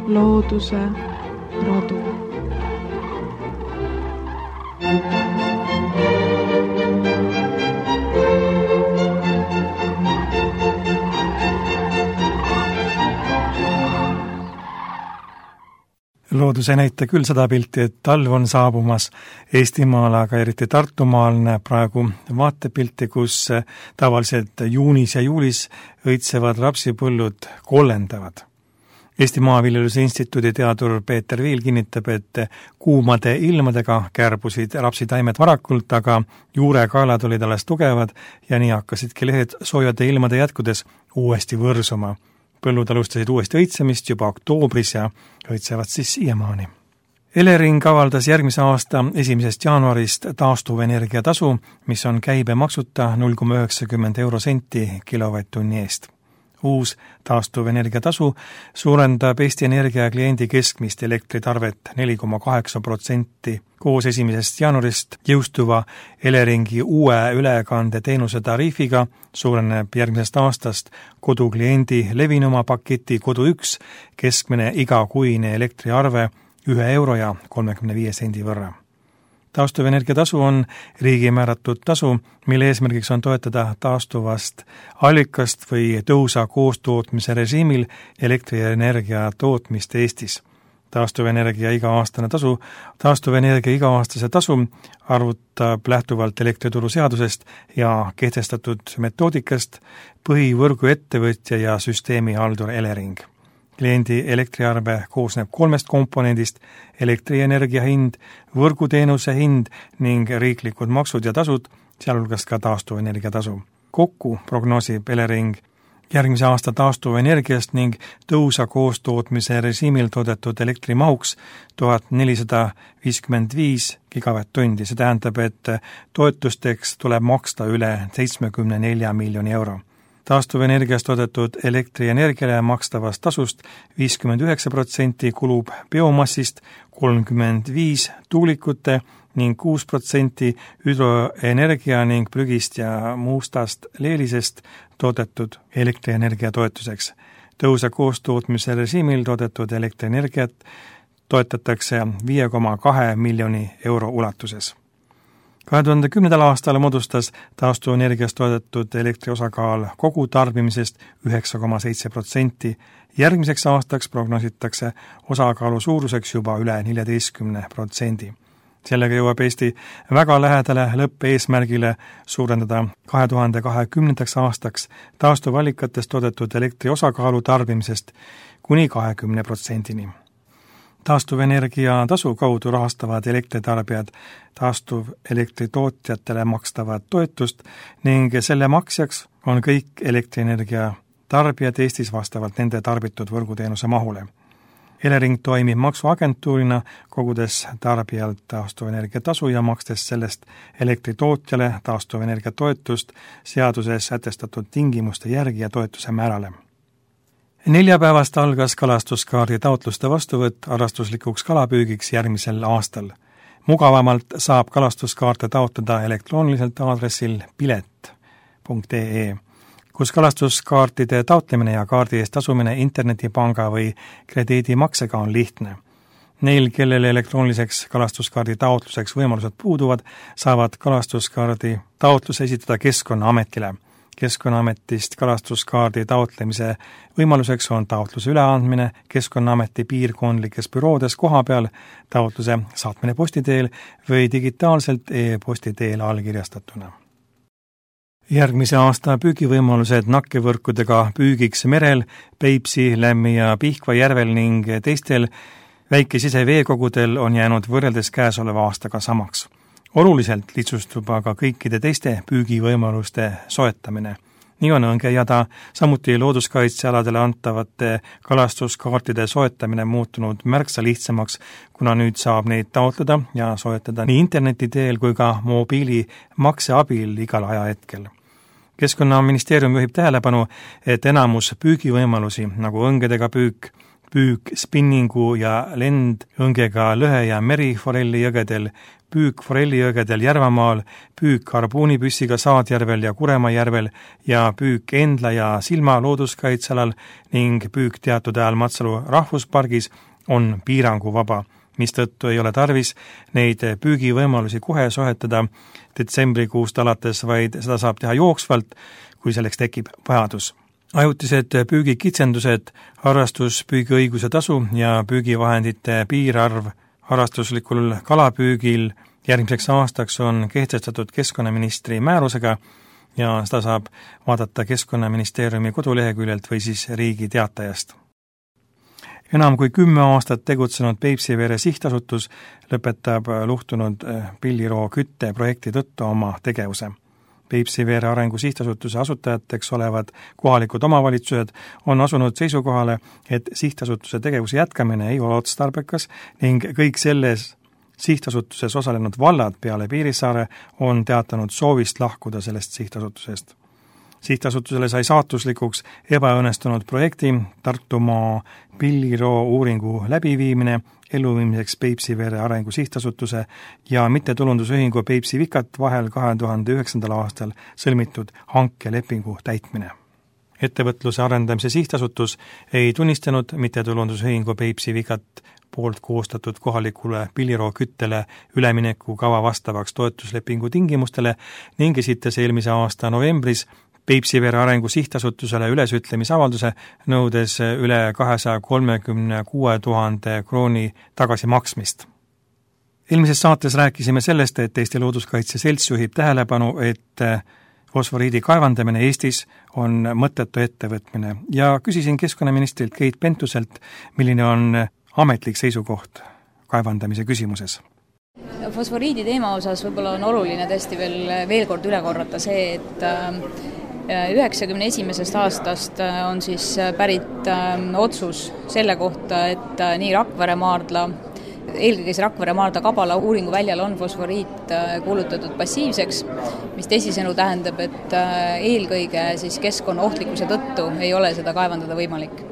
looduse rodu. Loodus ei näita küll seda pilti, et talv on saabumas Eestimaal, aga eriti Tartumaal näeb praegu vaatepilti, kus tavaliselt juunis ja juulis õitsevad rapsipõllud kollendavad. Eesti Maaviljeluse Instituudi teadur Peeter Viil kinnitab, et kuumade ilmadega kärbusid rapsitaimed varakult, aga juurekaelad olid alles tugevad ja nii hakkasidki lehed soojade ilmade jätkudes uuesti võrsuma. Põllud alustasid uuesti õitsemist juba oktoobris ja õitsevad siis siiamaani. Elering avaldas järgmise aasta 1. jaanuarist taastuvenergia tasu, mis on käibemaksuta 0,90 eurosenti kilovatt-tunni eest. Uus taastuvenergia tasu suurendab Eesti Energia kliendi keskmist elektritarvet 4,8%. Koos 1. jaanuarist jõustuva Eleringi uue ülekandeteenuse tariifiga suureneb järgmisest aastast kodukliendi levinuma paketi Kodu 1 keskmine igakuine elektriarve 1 euro ja 35 sendi võrra. Taastuvenergia tasu on riigi määratud tasu, mille eesmärgiks on toetada taastuvast allikast või tõhusa koostootmise režiimil elektrienergia tootmist Eestis. Taastuvenergia iga-aastase tasu arvutab lähtuvalt elektrituru seadusest ja kehtestatud metoodikast põhivõrgu ettevõtja ja süsteemihaldur Elering. Kliendi elektriarve koosneb 3 komponendist: elektrienergia hind, võrguteenuse hind ning riiklikud maksud ja tasud, sealhulgas ka taastuvenergia tasu. Kokku prognoosib Elering järgmise aasta taastuvenergiast ning tõhusa koostootmise režiimil toodetud elektrimahuks 1455 gigavatt-tundi. See tähendab, et toetusteks tuleb maksta üle 74 miljoni euro. Taastuvenergiast toodetud elektrienergiale makstavast tasust 59% kulub biomassist, 35% tuulikute ning 6% hüdroenergia ning prügist ja mustast leelisest toodetud elektrienergia toetuseks. Tõhusa koostootmise režiimil toodetud elektrienergiat toetatakse 5,2 miljoni euro ulatuses. 2010. aastal moodustas taastuvenergiast toodetud elektri osakaal kogu tarbimisest 9,7%. Järgmiseks aastaks prognoositakse osakaalu suuruseks juba üle 14%. Sellega jõuab Eesti väga lähedale lõppeesmärgile suurendada 2020. aastaks taastuvallikatest toodetud elektri osakaalu tarbimisest kuni 20%-ni. Taastuvenergia tasu kaudu rahastavad elektritarbijad taastuvelektri makstavat toetust ning selle maksjaks on kõik elektrienergia tarbijad Eestis vastavalt nende tarbitud võrguteenuse mahule. Elering toimib maksuagentuurina, kogudes tarbijalt taastuvenergia tasu ja makstes sellest elektritootjale taastuvenergia toetust seaduses sätestatud tingimuste järgi ja toetuse määrale. Neljapäevast algas kalastuskaardi taotluste vastuvõtt harrastuslikuks kalapüügiks järgmisel aastal. Mugavamalt saab kalastuskaarte taotleda elektrooniliselt aadressil pilet.ee, kus kalastuskaartide taotlemine ja kaardi eest tasumine internetipanga või krediidimaksega on lihtne. Neil, kellel elektrooniliseks kalastuskaardi taotluseks võimalused puuduvad, saavad kalastuskaardi taotluse esitada Keskkonnaametile. Keskkonnaametist kalastuskaardi taotlemise võimaluseks on taotluse üleandmine Keskkonnaameti piirkondlikes büroodes kohapeal, taotluse saatmine posti teel või digitaalselt e-posti teel allkirjastatuna. Järgmise aasta püügivõimalused nakkevõrkudega püügiks merel, Peipsi, Lämmi ja Pihkva järvel ning teistel väikesiseveekogudel on jäänud võrreldes käesoleva aastaga samaks. Oluliselt lihtsustub aga kõikide teiste püügivõimaluste soetamine. Nii on õngejada, samuti looduskaitsealadele antavate kalastuskaartide soetamine muutunud märksa lihtsamaks, kuna nüüd saab neid taotleda ja soetada nii interneti teel kui ka mobiilimakse abil igal ajahetkel. Keskkonnaministeerium juhib tähelepanu, et enamus püügivõimalusi, nagu õngedega püük, püük spinningu ja lendõngega lõhe- ja meriforelli jõgedel, püük forellijõgedel Järvamaal, püük harpuunipüssiga Saadjärvel ja Kuremaa järvel ja püük Endla ja Silma looduskaitsealal ning püük teatud ajal Matsalu rahvuspargis on piiranguvaba, mistõttu ei ole tarvis neid püügivõimalusi kohe soetada detsembrikuust alates, vaid seda saab teha jooksvalt, kui selleks tekib vajadus. Ajutised püügikitsendused, harrastuspüügiõiguse tasu ja püügivahendite piirarv harrastuslikul kalapüügil järgmiseks aastaks on kehtestatud keskkonnaministri määrusega ja seda saab vaadata Keskkonnaministeeriumi koduleheküljelt või siis Riigi Teatajast. Enam kui 10 aastat tegutsenud Peipsiveere sihtasutus lõpetab luhtunud Pilliroo kütteprojekti tõttu oma tegevuse. Peipsiveere arengu sihtasutuse asutajateks olevad kohalikud omavalitsused on asunud seisukohale, et sihtasutuse tegevuse jätkamine ei ole otstarbekas ning kõik selles sihtasutuses osalenud vallad peale Piirissaare on teatanud soovist lahkuda sellest sihtasutusest. Sihtasutusele sai saatuslikuks ebaõnnestunud projekti Tartumaa Pilliroo uuringu läbiviimine elluviimiseks Peipsiveere arengu sihtasutuse ja mittetulundusühingu Peipsi Vikat vahel 2009. aastal sõlmitud hankelepingu täitmine. Ettevõtluse arendamise sihtasutus ei tunnistanud mittetulundusühingu Peipsi Vikat poolt koostatud kohalikule Pilliroo küttele ülemineku kava vastavaks toetuslepingu tingimustele ning esitas eelmise aasta novembris Peipsiveere arengu sihtasutusele ülesütlemisavalduse, nõudes üle 236 000 krooni tagasimaksmist. Eelmises saates rääkisime sellest, et Eesti Looduskaitse Selts juhib tähelepanu, et fosforiidi kaevandamine Eestis on mõttetu ettevõtmine ja küsisin keskkonnaministrilt Keit Pentuselt, milline on ametlik seisukoht kaevandamise küsimuses. Fosforiidi teema osas võib-olla on oluline tõesti veel kord üle korrata see, et 1991. aastast on siis pärit otsus selle kohta, et nii Rakvere maardla, eelkõige Rakvere maardla Kabala uuringuväljal on fosforiit kuulutatud passiivseks, mis teisisõnu tähendab, et eelkõige siis keskkonnaohtlikkuse tõttu ei ole seda kaevandada võimalik.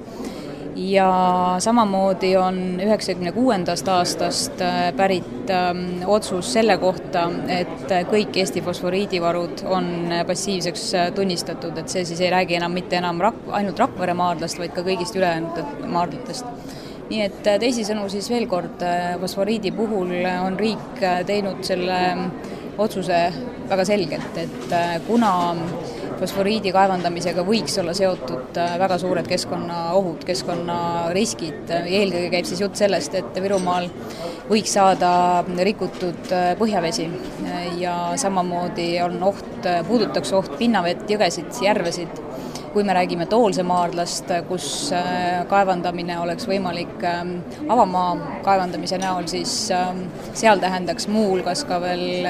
Ja samamoodi on 1996. aastast pärit otsus selle kohta, et kõik Eesti fosforiidivarud on passiivseks tunnistatud, et see siis ei räägi mitte enam ainult Rakvere maardlast, vaid ka kõigist ülejäänud maardlatest. Nii et teisisõnu siis veel kord, fosforiidi puhul on riik teinud selle otsuse väga selgelt, et kuna fosforiidi kaevandamisega võiks olla seotud väga suured keskkonnaohud, keskkonnariskid. Eelkõige käib siis jutt sellest, et Virumaal võiks saada rikutud põhjavesi ja samamoodi on puudutaks oht pinnavett, jõgesid, järvesid. Kui me räägime Toolse maardlast, kus kaevandamine oleks võimalik avamaa kaevandamise näol, siis seal tähendaks muu hulgas ka veel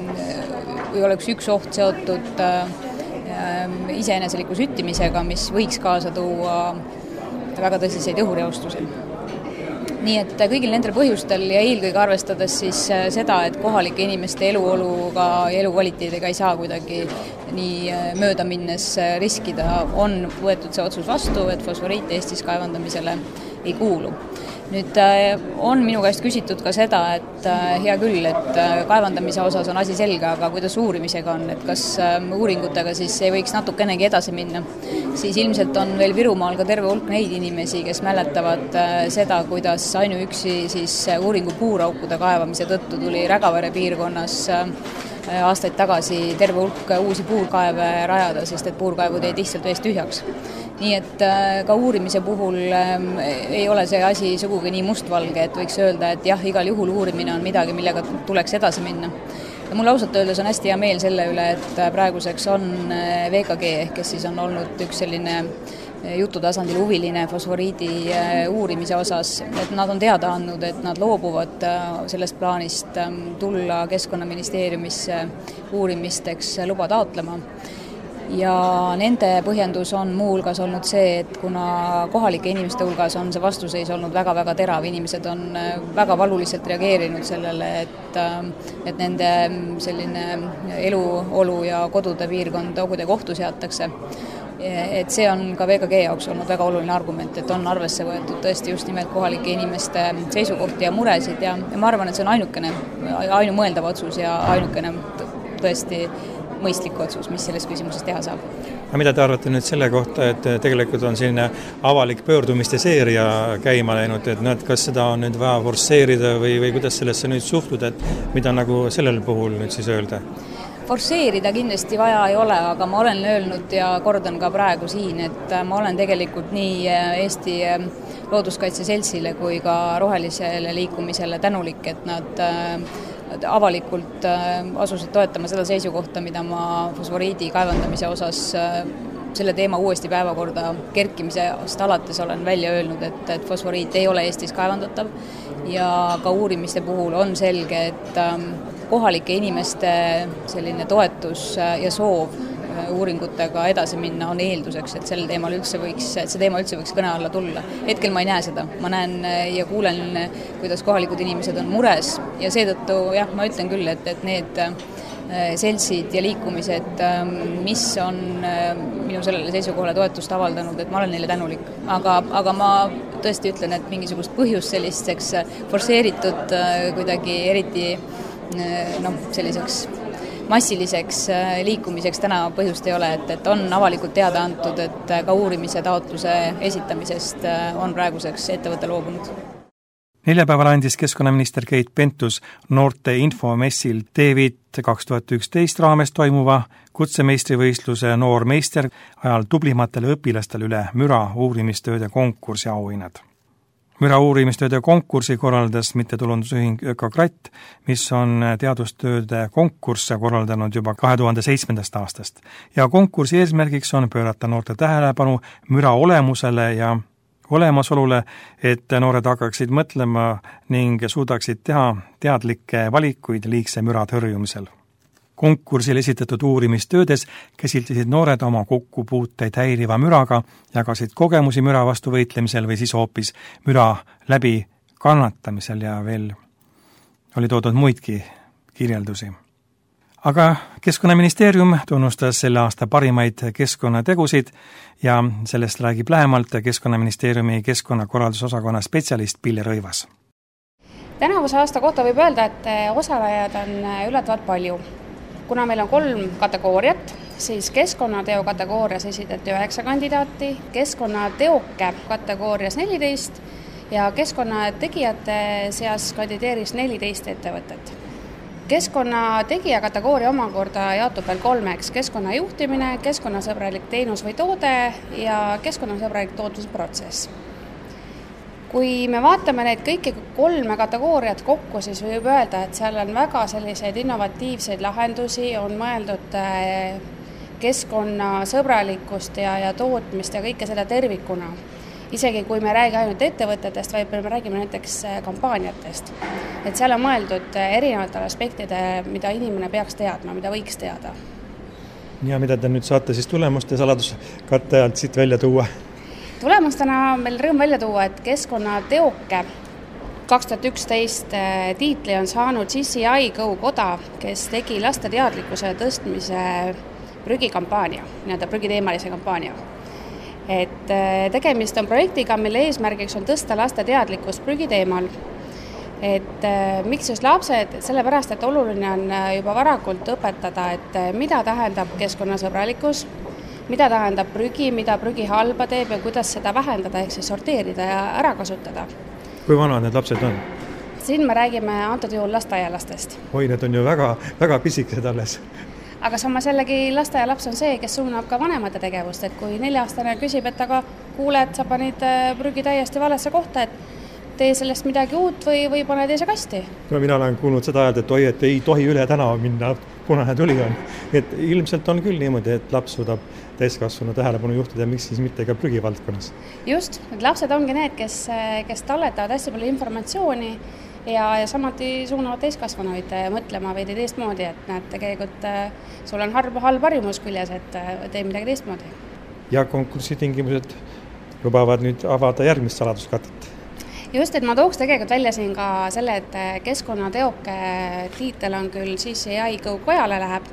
või oleks üks oht seotud iseeneseliku süttimisega, mis võiks kaasa tuua väga tõsiseid õhureostusi. Nii et kõigil nendel põhjustel ja eelkõige arvestades siis seda, et kohalike inimeste eluoluga ja elukvaliteediga ei saa kuidagi nii mööda minnes riskida, on võetud see otsus vastu, et fosforiit Eestis kaevandamisele ei kuulu. Nüüd on minu käest küsitud ka seda, et hea küll, et kaevandamise osas on asi selge, aga kuidas uurimisega on, et kas uuringutega siis ei võiks natukenegi edasi minna. Siis ilmselt on veel Virumaal ka terve hulk neid inimesi, kes mäletavad seda, kuidas ainuüksi siis uuringu puuraukude kaevamise tõttu tuli Rägavere piirkonnas aastaid tagasi terve hulk uusi puurkaeve rajada, sest et puurkaevud jäid lihtsalt veest tühjaks. Nii et ka uurimise puhul ei ole see asi sugugi nii mustvalge, et võiks öelda, et jah, igal juhul uurimine on midagi, millega tuleks edasi minna. Ja mul ausalt öeldes on hästi hea meel selle üle, et praeguseks on VKG, kes siis on olnud üks selline jututasandil huviline fosforiidi uurimise osas, et nad on teada andnud, et nad loobuvad sellest plaanist tulla Keskkonnaministeeriumisse uurimisteks luba taotlema. Ja nende põhjendus on muu hulgas olnud see, et kuna kohalike inimeste hulgas on see vastuseis olnud väga-väga terav, inimesed on väga valuliselt reageerinud sellele, et nende selline eluolu ja kodude piirkond ohude kohtu seatakse. et see on ka VKG jaoks olnud väga oluline argument, et on arvesse võetud tõesti just nimelt kohalike inimeste seisukohti ja muresid ja ma arvan, et see on ainumõeldav otsus ja ainukene tõesti mõistlik otsus, mis selles küsimuses teha saab. Aga mida te arvate nüüd selle kohta, et tegelikult on selline avalik pöördumiste seeria käima läinud, et kas seda on nüüd vaja forsseerida või kuidas sellesse nüüd suhtuda, et mida nagu sellel puhul nüüd siis öelda? Forsseerida kindlasti vaja ei ole, aga ma olen öelnud ja kordan ka praegu siin, et ma olen tegelikult nii Eesti Looduskaitse Seltsile kui ka rohelisele liikumisele tänulik, et nad avalikult asusid toetama seda seisukohta, mida ma fosforiidi kaevandamise osas selle teema uuesti päevakorda kerkimisest alates olen välja öelnud, et fosforiit ei ole Eestis kaevandatav ja ka uurimiste puhul on selge, et kohalike inimeste selline toetus ja soov uuringutega edasi minna on eelduseks, et see teema üldse võiks kõne alla tulla. Hetkel ma ei näe seda. Ma näen ja kuulen, kuidas kohalikud inimesed on mures ja seetõttu ma ütlen küll, et need seltsid ja liikumised, mis on minu sellele seisukohale toetust avaldanud, et ma olen neile tänulik. Aga ma tõesti ütlen, et mingisugust põhjust selliseks forsseeritud kuidagi eriti selliseks massiliseks liikumiseks täna põhjust ei ole, et on avalikult teada antud, et ka uurimise taotluse esitamisest on praeguseks ettevõte loobunud. Neljapäeval andis keskkonnaminister Keit Pentus noorte infomessil David 2011 raames toimuva kutsemeistrivõistluse Noor meister ajal tublimatele õpilastele üle müra uurimistööde konkursi auhinnad. Müra uurimistööde konkursi korraldas mittetulundusühing Ökokratt, mis on teadustööde konkursse korraldanud juba 2007. aastast. Ja konkursi eesmärgiks on pöörata noorte tähelepanu müra olemusele ja olemasolule, et noored hakkaksid mõtlema ning suudaksid teha teadlikke valikuid liigse müra tõrjumisel. Konkursil esitatud uurimistöödes käsitlesid noored oma kokkupuuteid häiriva müraga, jagasid kogemusi müra vastu võitlemisel või siis hoopis müra läbi kannatamisel ja veel oli toodud muidki kirjeldusi. Aga Keskkonnaministeerium tunnustas selle aasta parimaid keskkonnategusid ja sellest räägib lähemalt Keskkonnaministeeriumi keskkonnakorraldusosakonna spetsialist Pille Rõivas. Tänavuse aasta kohta võib öelda, et osalejad on üllatavalt palju. Kuna meil on 3 kategooriat, siis keskkonnateo kategoorias esitati 9 kandidaati, keskkonnateoke kategoorias 14 ja keskkonnategijate seas kandideeris 14 ettevõtet. Keskkonnategija kategooria omakorda jaotub veel 3, keskkonnajuhtimine, keskkonnasõbralik teenus või toode ja keskkonnasõbralik tootmisprotsess. Kui me vaatame neid kõiki 3 kategooriat kokku, siis võib öelda, et seal on väga selliseid innovatiivseid lahendusi, on mõeldud keskkonnasõbralikkust ja tootmist ja kõike seda tervikuna. Isegi kui me räägi ainult ettevõtetest, vaid me räägime näiteks kampaaniatest. Et seal on mõeldud erinevatele aspektide, mida inimene peaks teadma, mida võiks teada. Ja mida te nüüd saate siis tulemuste saladuskatte alt siit välja tuua? Tulemustena meil rõõm välja tuua, et keskkonnateoke 2011 tiitli on saanud CCI Go Koda, kes tegi laste teadlikkuse tõstmise prügikampaania, nii-öelda prügiteemalise kampaania. Et tegemist on projektiga, mille eesmärgiks on tõsta laste teadlikkust prügiteemal. Et miks just lapsed? Sellepärast, et oluline on juba varakult õpetada, et mida tähendab keskkonnasõbralikkus, mida tähendab prügi, mida prügi halba teeb ja kuidas seda vähendada, ehk siis sorteerida ja ära kasutada. Kui vanad need lapsed on? Siin me räägime antud juhul lasteaialastest. Oi, need on ju väga pisikesed alles. Aga samas jällegi lasteaialaps on see, kes suunab ka vanemate tegevust, et kui 4-aastane küsib, et aga kuule, et sa panid prügi täiesti valesse kohta, et tee sellest midagi uut või pane teise kasti. No mina olen kuulnud seda ajad, et et ei tohi üle tänava minna, punane tuli on. Et ilmselt on küll niimoodi, et laps suudab täiskasvanu tähelepanu juhtida, miks siis mitte ka prügivaldkonnas. Just, et lapsed ongi need, kes talletavad hästi palju informatsiooni ja samuti suunavad täiskasvanuid mõtlema veidi teistmoodi, et näed, tegelikult sul on halb harjumus küljes, et tee midagi teistmoodi. Ja konkursi tingimused lubavad nüüd avada järgmist saladuskatet. Just, et ma tooks tegelikult välja siin ka selle, et keskkonnateoke tiitel on küll CCI Go Kojale läheb,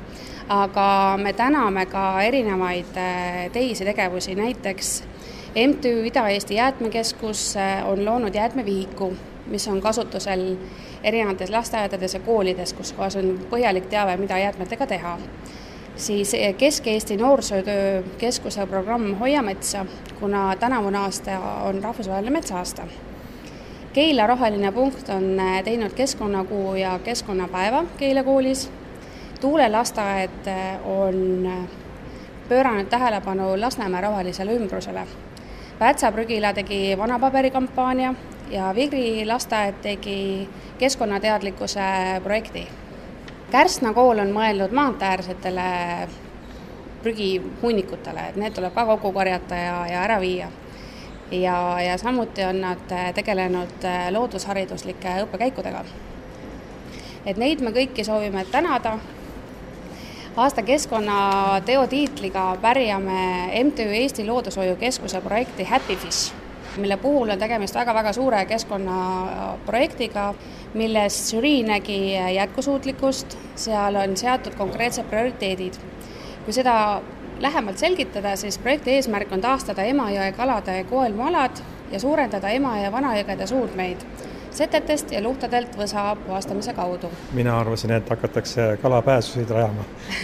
aga me täname ka erinevaid teisi tegevusi, näiteks MTÜ Ida-Eesti Jäätmekeskus on loonud jäätmevihiku, mis on kasutusel erinevates lasteaedades ja koolides, kus kohas on põhjalik teave, mida jäätmetega teha. Siis Kesk-Eesti Noorsootöö Keskuse programm Hoia metsa, kuna tänavune aasta on rahvusvaheline metsaaasta. Keila Roheline Punkt on teinud keskkonnakuu ja keskkonnapäeva Keila koolis. Tuule lasteaed on pööranud tähelepanu Lasnamäe rohelisele ümbrusele. Pätsa prügila tegi vanapaberikampaania ja Vigri lasteaed tegi keskkonnateadlikkuse projekti. Kärsna kool on mõeldud maanteäärsetele prügihunnikutele, et need tuleb ka kokku korjata ja ära viia. Ja samuti on nad tegelenud loodushariduslike õppekäikudega. Et neid me kõiki soovime tänada. Aasta keskkonnateo tiitliga pärjame MTÜ Eesti Loodushoiu Keskuse projekti Happy Fish, mille puhul on tegemist väga suure keskkonnaprojektiga, milles žürii nägi jätkusuutlikkust, seal on seatud konkreetsed prioriteedid. Kui seda lähemalt selgitada, siis projekti eesmärk on taastada Emajõe kalade koelmualad ja suurendada Emajõe ja Vanajõgede suudmeid setetest ja luhtadelt võsa puhastamise kaudu. Mina arvasin, et hakatakse kalapääsusid rajama.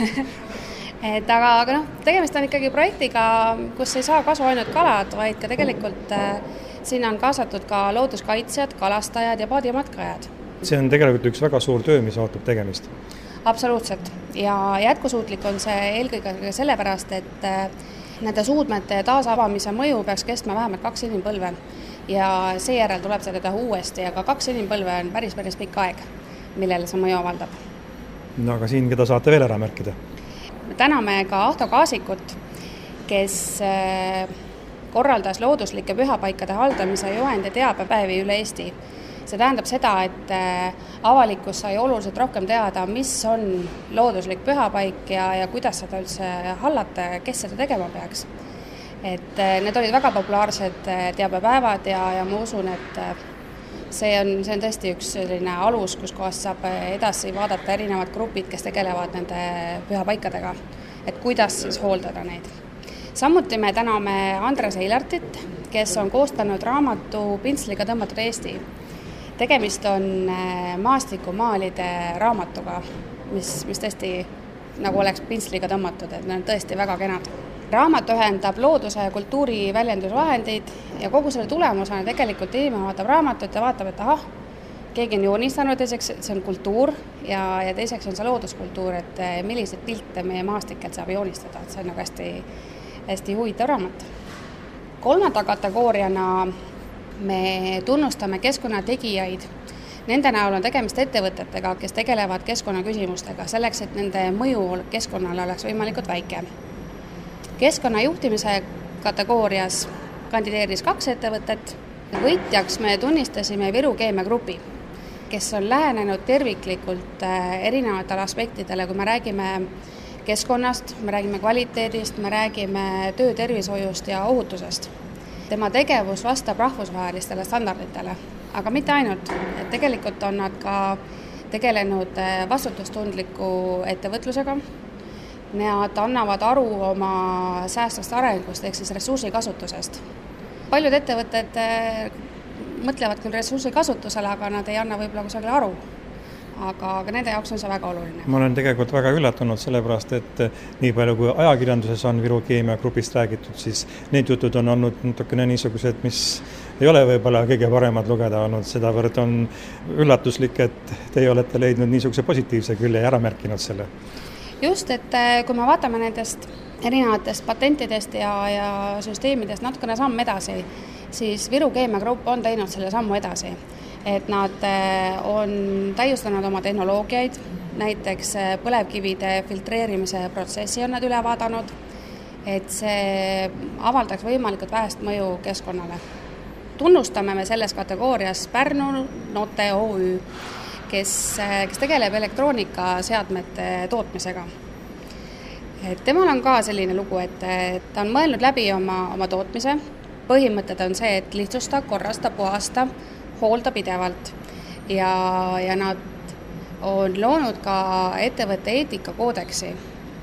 Aga tegemist on ikkagi projektiga, kus ei saa kasu ainult kalad, vaid ka tegelikult sinna on kaasatud ka looduskaitsjad, kalastajad ja paadimatkajad. See on tegelikult üks väga suur töö, mis ootab tegemist. Absoluutselt. Ja jätkusuutlik on see eelkõige sellepärast, et nende suudmete taasavamise mõju peaks kestma vähemalt 2 inimpõlve. Ja seejärel tuleb seda teha uuesti, aga 2 inimpõlve on päris pikk aeg, millele see mõju avaldab. No aga siin, keda saate veel ära märkida? Me täname ka Ahto Kaasikut, kes korraldas looduslike pühapaikade haldamise juhend- ja teabepäevi üle Eesti. See tähendab seda, et avalikkus sai oluliselt rohkem teada, mis on looduslik pühapaik ja kuidas seda üldse hallata ja kes seda tegema peaks. Et need olid väga populaarsed teabepäevad ja ma usun, et see on tõesti üks selline alus, kus kohast saab edasi vaadata erinevad grupid, kes tegelevad nende pühapaikadega, et kuidas siis hooldada neid. Samuti me täname Andres Eilartit, kes on koostanud raamatu Pintsliga tõmmatud Eesti. Tegemist on maastikumaalide raamatuga, mis tõesti nagu oleks pintsliga tõmmatud, et need on tõesti väga kenad. Raamat ühendab looduse ja kultuuri väljendusvahendid ja kogu selle tulemusena tegelikult inimene vaatab raamatut ja vaatab, et keegi on joonistanud, teiseks see on kultuur ja teiseks on see looduskultuur, et milliseid pilte meie maastikelt saab joonistada, et see on nagu hästi huvitav raamat. 3. kategooriana me tunnustame keskkonnategijaid. Nende näol on tegemist ettevõtetega, kes tegelevad keskkonnaküsimustega, selleks, et nende mõju keskkonnale oleks võimalikult väike. Keskkonnajuhtimise kategoorias kandideeris 2 ettevõtet. Võitjaks me tunnistasime Viru Keemia Grupi, kes on lähenenud terviklikult erinevatele aspektidele, kui me räägime keskkonnast, me räägime kvaliteedist, me räägime töötervishoiust ja ohutusest. Tema tegevus vastab rahvusvahelistele standarditele, aga mitte ainult. Tegelikult on nad ka tegelenud vastutustundliku ettevõtlusega. Nad annavad aru oma säästvast arengust ehk siis ressursikasutusest. Paljud ettevõtted mõtlevad küll ressursikasutusele, aga nad ei anna võib-olla kusagile aru. Aga nende jaoks on see väga oluline. Ma olen tegelikult väga üllatunud sellepärast, et nii palju kui ajakirjanduses on Viru Keemia Grupist räägitud, siis need jutud on olnud natukene niisugused, mis ei ole võib-olla kõige paremad lugeda olnud. Sedavõrd on üllatuslik, et teie olete leidnud niisuguse positiivse külje ja ära märkinud selle. Just, et kui me vaatame nendest erinevatest patentidest ja süsteemidest natukene samm edasi, siis Viru Keemia Grupp on teinud selle sammu edasi. Et nad on täiustanud oma tehnoloogiaid, näiteks põlevkivide filtreerimise protsessi on nad üle vaadanud, et see avaldaks võimalikult vähest mõju keskkonnale. Tunnustame me selles kategoorias Pärnu Note OÜ, kes tegeleb elektroonikaseadmete tootmisega. Et temal on ka selline lugu, et ta on mõelnud läbi oma tootmise. Põhimõtted on see, et lihtsusta, korrasta, puhasta, hoolda pidevalt ja nad on loonud ka ettevõtte eetikakoodeksi,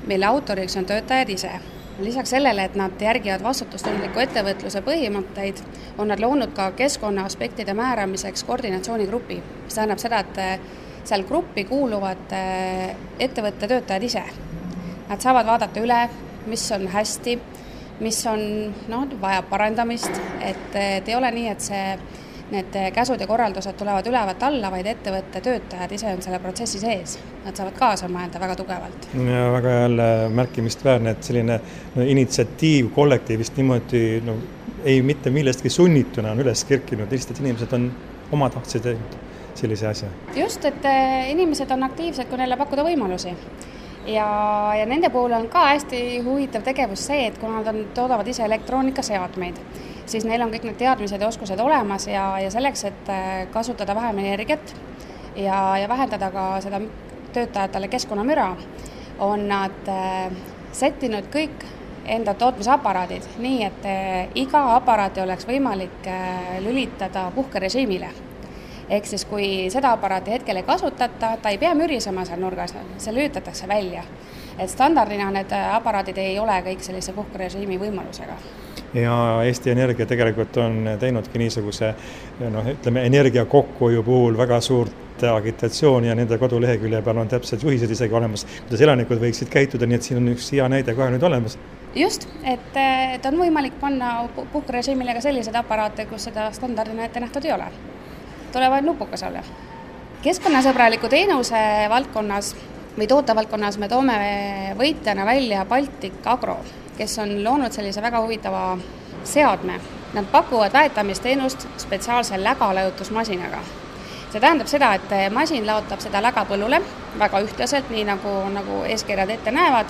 mille autoriks on töötajad ise. Lisaks sellele, et nad järgivad vastutustundliku ettevõtluse põhimõtteid, on nad loonud ka keskkonna aspektide määramiseks koordinatsioonigrupi. See tähendab seda, et seal gruppi kuuluvad ettevõtte töötajad ise. Nad saavad vaadata üle, mis on hästi, mis on vajab parandamist, et ei ole nii, et need käsud ja korraldused tulevad ülevalt alla, vaid ettevõtte töötajad ise on selle protsessi sees. Nad saavad kaasa mõelda väga tugevalt. Ja väga jälle märkimisväärne, et selline initsiatiiv kollektiivist niimoodi ei mitte millestki sunnituna on üles kerkinud, lihtsalt inimesed on omatahtsi teinud sellise asja. Just, et inimesed on aktiivsed, kui neile pakkuda võimalusi. Ja nende puhul on ka hästi huvitav tegevus see, et kuna nad toodavad ise elektroonikaseadmeid, siis neil on kõik need teadmised ja oskused olemas ja selleks, et kasutada vähem energiat ja vähendada ka seda töötajatele keskkonnamüra, on nad settinud kõik enda tootmisaparaadid nii, et iga aparaati oleks võimalik lülitada puhkerežiimile. Ehk siis, kui seda aparaati hetkel ei kasutata, ta ei pea mürisema seal nurgas, see lülitatakse välja. Et standardina need aparaadid ei ole kõik sellise puhkerežiimi võimalusega. Ja Eesti Energia tegelikult on teinudki niisuguse energia kokkuhoiu puhul väga suurt agitatsiooni ja nende kodulehekülje peal on täpselt juhised isegi olemas, kuidas elanikud võiksid käituda, nii et siin on üks hea näide kohe nüüd olemas. Just, et on võimalik panna puhkerežiimile ka sellised aparaate, kus seda standardina ette nähtud ei ole. Tulevad nupukas olla. Keskkonnasõbraliku teenuse valdkonnas või tootevaldkonnas me toome võitjana välja Baltic Agro, kes on loonud sellise väga huvitava seadme. Nad pakuvad väetamisteenust spetsiaalse lägalajutusmasinaga. See tähendab seda, et masin laotab seda läga põllule väga ühtlaselt, nii nagu eeskirjad ette näevad,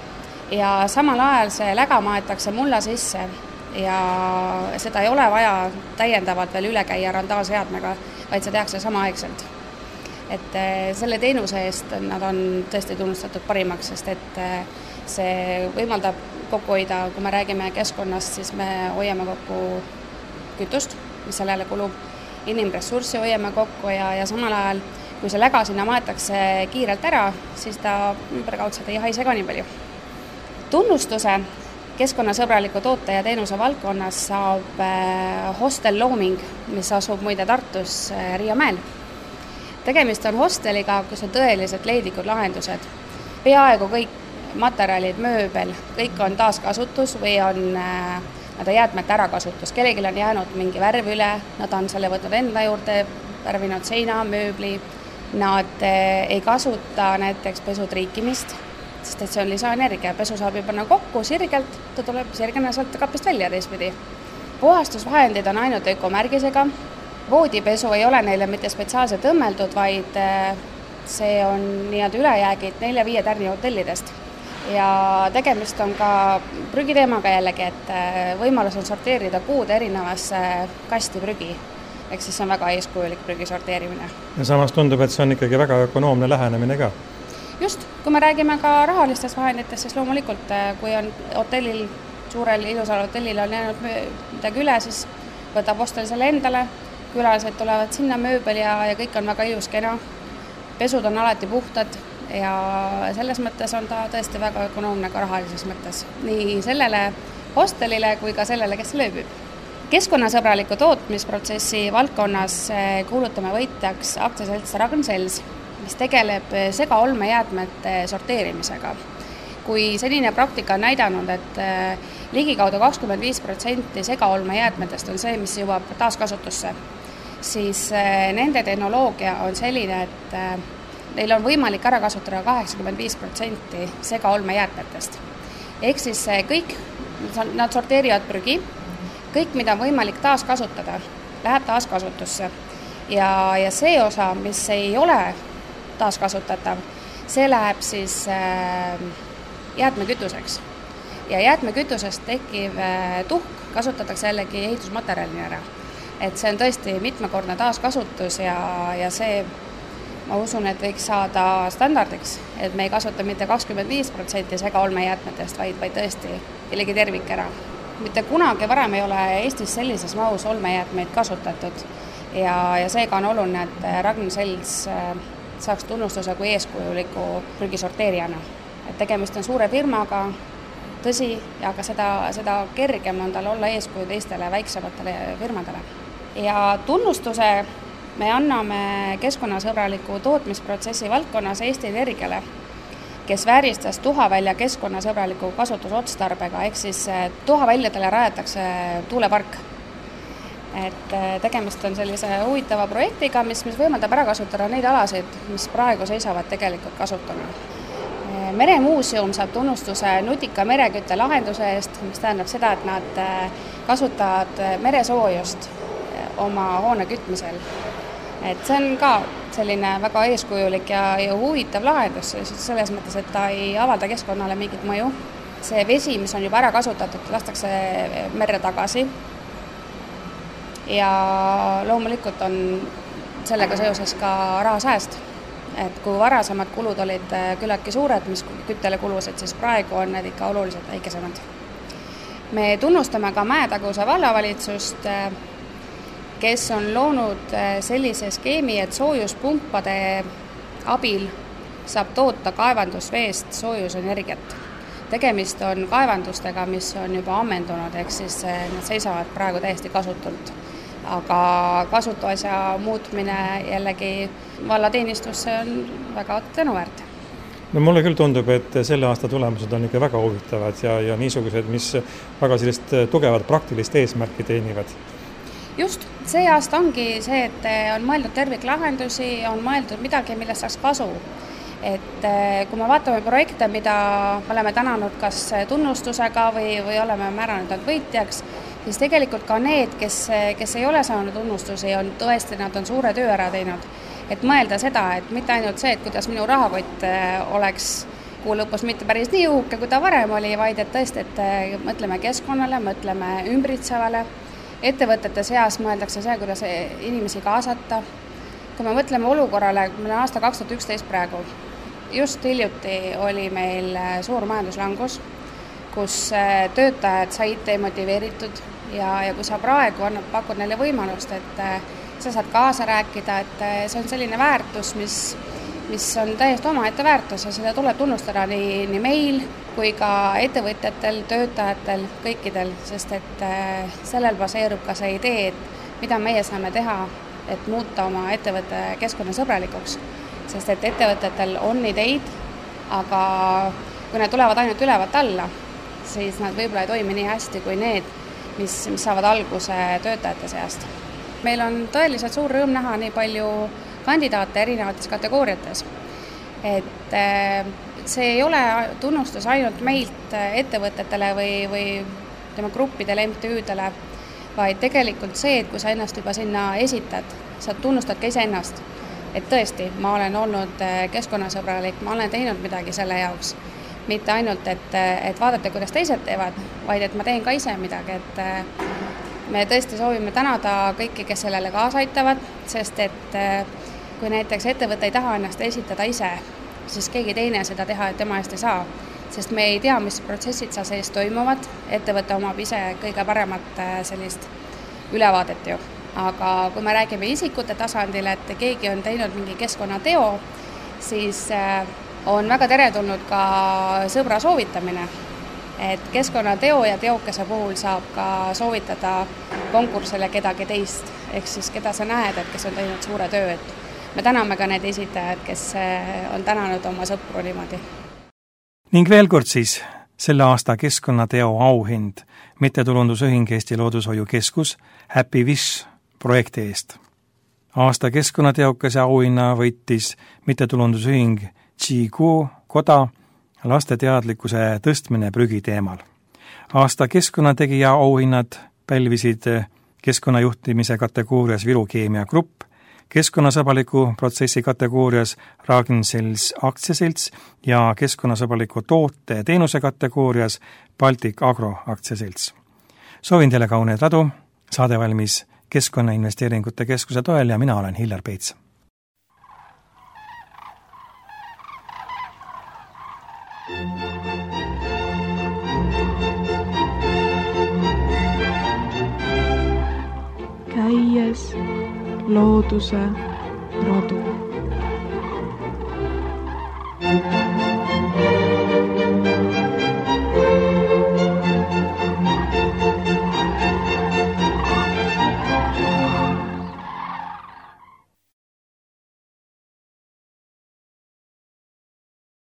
ja samal ajal see läga maetakse mulla sisse ja seda ei ole vaja täiendavalt veel üle käia randaalseadmega, vaid see tehakse samaaegselt. Et selle teenuse eest nad on tõesti tunnustatud parimaks, sest et see võimaldab kokku hoida, kui me räägime keskkonnast, siis me hoiame kokku kütust, mis sellele kulub, inimressurssi hoiame kokku ja samal ajal, kui see läga sinna maetakse kiirelt ära, siis ta ümberkaudselt ei haise ka nii palju. Tunnustuse keskkonnasõbraliku toote ja teenuse valdkonnas saab Hostel Looming, mis asub muide Tartus Riiamäel. Tegemist on hosteliga, kus on tõeliselt leidlikud lahendused. Peaaegu kõik materjalid, mööbel, kõik on taaskasutus või on jäätmete ärakasutus. Kellegil on jäänud mingi värv üle, nad on selle võtnud enda juurde, värvinud seina, mööbli. Nad ei kasuta näiteks pesutriikimist, sest et see on lisaenergia. Pesu saab ju panna kokku sirgelt, ta tuleb sirgena sealt kapist välja teistpidi. Puhastusvahendid on ainult ökomärgisega. Voodipesu ei ole neile mitte spetsiaalselt õmmeldud, vaid see on nii-öelda ülejäägid 4-5 tärni hotellidest. Ja tegemist on ka prügiteemaga jällegi, et võimalus on sorteerida kuud erinevasse kasti prügi. Ehk siis on väga eeskujulik prügi sorteerimine. Ja samas tundub, et see on ikkagi väga ökonoomne lähenemine ka. Just, kui me räägime ka rahalistest vahenditest, siis loomulikult, kui on hotellil, suurel ilusal hotellil on jäänud midagi üle, siis võtab hostel selle endale, külalised tulevad sinna mööbel ja kõik on väga ilus kena. Pesud on alati puhtad ja selles mõttes on ta tõesti väga ökonoomne ka rahalises mõttes. Nii sellele hostelile kui ka sellele, kes lööbib. Keskkonnasõbraliku tootmisprotsessi valdkonnas kuulutame võitjaks aktsiaselts Ragn-Sells, mis tegeleb segaolmejäätmete sorteerimisega. Kui senine praktika on näidanud, et ligikaudu 25% segaolmejäätmetest on see, mis jõuab taaskasutusse, siis nende tehnoloogia on selline, et neil on võimalik ära kasutada 85% segaolmejäätmetest. Ehk siis kõik, nad sorteerivad prügi, kõik, mida on võimalik taaskasutada, läheb taaskasutusse. Ja see osa, mis ei ole taaskasutatav, see läheb siis jäätmekütuseks. Ja jäätmekütusest tekkiv tuhk kasutatakse jällegi ehitusmaterjalina ära. Et see on tõesti mitmekordne taaskasutus ja see, ma usun, et võiks saada standardiks, et me ei kasuta mitte 25% segaolmejäätmetest, vaid tõesti jällegi tervik ära. Mitte kunagi varem ei ole Eestis sellises mahus olmejäätmeid kasutatud ja seega on oluline, et Ragn-Sells saaks tunnustuse kui eeskujuliku prügisorteerijana. et tegemist on suure firmaga, tõsi, aga seda kergem on tal olla eeskuju teistele väiksematele firmadele. Ja tunnustuse me anname keskkonnasõbraliku tootmisprotsessi valdkonnas Eesti Energiale, kes vääristas tuhavälja keskkonnasõbraliku kasutusotstarbega, ehk siis tuhaväljadele rajatakse tuulepark. Et tegemist on sellise huvitava projektiga, mis võimaldab ära kasutada neid alasid, mis praegu seisavad tegelikult kasutama. Meremuuseum saab tunnustuse nutika merekütte lahenduse eest, mis tähendab seda, et nad kasutavad meresoojust oma hoone kütmisel. Et see on ka selline väga eeskujulik ja huvitav lahendus, selles mõttes, et ta ei avalda keskkonnale mingit mõju. See vesi, mis on juba ära kasutatud, lastakse merre tagasi. Ja loomulikult on sellega seoses ka rahasääst. Et kui varasemad kulud olid küllaltki suured, mis küttele kulusid, siis praegu on need ikka oluliselt väikesemad. Me tunnustame ka Mäetaguse vallavalitsust, kes on loonud sellise skeemi, et soojuspumpade abil saab toota kaevandusveest soojusenergiat. Tegemist on kaevandustega, mis on juba ammendunud, ehk siis nad seisavad praegu täiesti kasutult. Aga kasutuasja muutmine jällegi vallateenistusse on väga tänuväärt. No mulle küll tundub, et selle aasta tulemused on ikka väga huvitavad ja niisugused, mis väga sellist tugevat praktilist eesmärki teenivad. Just, see aasta ongi see, et on mõeldud terviklahendusi, on mõeldud midagi, millest saaks kasu. Et kui me vaatame projekte, mida oleme tänanud kas tunnustusega või oleme määranud võitjaks, siis tegelikult ka need, kes ei ole saanud tunnustusi, on tõesti, nad on suure töö ära teinud. Et mõelda seda, et mitte ainult see, et kuidas minu rahakott oleks kuu lõpus mitte päris nii uhke, kui ta varem oli, vaid et tõesti, et mõtleme keskkonnale, mõtleme ümbritsevale, ettevõtete seas mõeldakse see, kuidas inimesi kaasata. Kui me mõtleme olukorrale, meil on aasta 2011 praegu, just hiljuti oli meil suur majanduslangus, kus töötajad said demotiveeritud ja kui sa praegu pakud neile võimalust, et sa saad kaasa rääkida, et see on selline väärtus, mis on täiesti omaette väärtus ja seda tuleb tunnustada nii meil kui ka ettevõtjatel, töötajatel, kõikidel, sest et sellel baseerub ka see idee, et mida meie saame teha, et muuta oma ettevõtte keskkonnasõbralikuks. Sest et ettevõtetel on ideid, aga kui need tulevad ainult ülevalt alla, siis nad võib-olla ei toimi nii hästi kui need, mis saavad alguse töötajate seast. Meil on tõeliselt suur rõõm näha nii palju kandidaate erinevates kategooriates. Et see ei ole tunnustus ainult meilt ettevõtetele või tema gruppidele, MTÜ-dele, vaid tegelikult see, et kui sa ennast juba sinna esitad, sa tunnustad ka iseennast. Et tõesti, ma olen olnud keskkonnasõbralik, ma olen teinud midagi selle jaoks. Mitte ainult, et vaadata, kuidas teised teevad, vaid et ma teen ka ise midagi. Et me tõesti soovime tänada kõiki, kes sellele kaasa aitavad, sest et kui näiteks ettevõte ei taha ennast esitada ise, siis keegi teine seda teha, et tema eest ei saa. Sest me ei tea, mis protsessid seal sees toimuvad, ettevõte omab ise kõige paremat sellist ülevaadet ju. Aga kui me räägime isikute tasandil, et keegi on teinud mingi keskkonnateo, siis on väga teretulnud ka sõbra soovitamine. Et keskkonnateo ja teokese puhul saab ka soovitada konkursile kedagi teist, ehk siis keda sa näed, et kes on teinud suure töö. Et me täname ka need esitajad, kes on tänanud oma sõpru niimoodi. Ning veel kord siis selle aasta keskkonnateo auhind mittetulundusühing Eesti Loodushoiu Keskus Happy Wish projekti eest. Aasta keskkonnateokese auhinna võitis mittetulundusühing Chigu Koda laste teadlikkuse tõstmine prügi teemal. Aasta keskkonnategija auhinnad pälvisid keskkonnajuhtimise kategoorias Viru Keemia Grupp, keskkonnasõbraliku protsessi kategoorias Ragn-Sells aktsiaselts ja keskkonnasõbraliku toote ja teenuse kategoorias Baltic Agro aktsiaselts. Soovin teile kauneid radu, saade valmis Keskkonnainvesteeringute Keskuse toel ja mina olen Hillar Peets. Käies looduse radu.